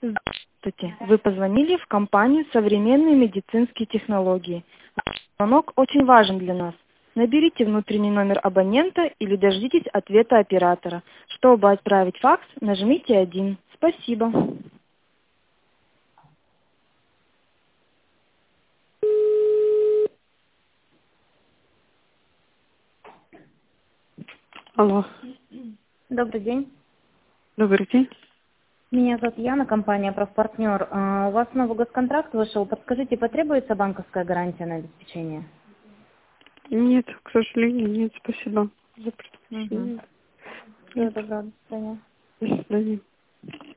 Здравствуйте. Вы позвонили в компанию «Современные медицинские технологии». Звонок очень важен для нас. Наберите внутренний номер абонента или дождитесь ответа оператора. Чтобы отправить факс, нажмите 1. Спасибо. Алло, Добрый день. добрый день. Меня зовут Яна, компания «Правпартнер». У вас новый госконтракт вышел. Подскажите, потребуется банковская гарантия на обеспечение? Нет, к сожалению, нет, спасибо за Угу. предупреждение. Всего Нет, доброго, до свидания. до свидания.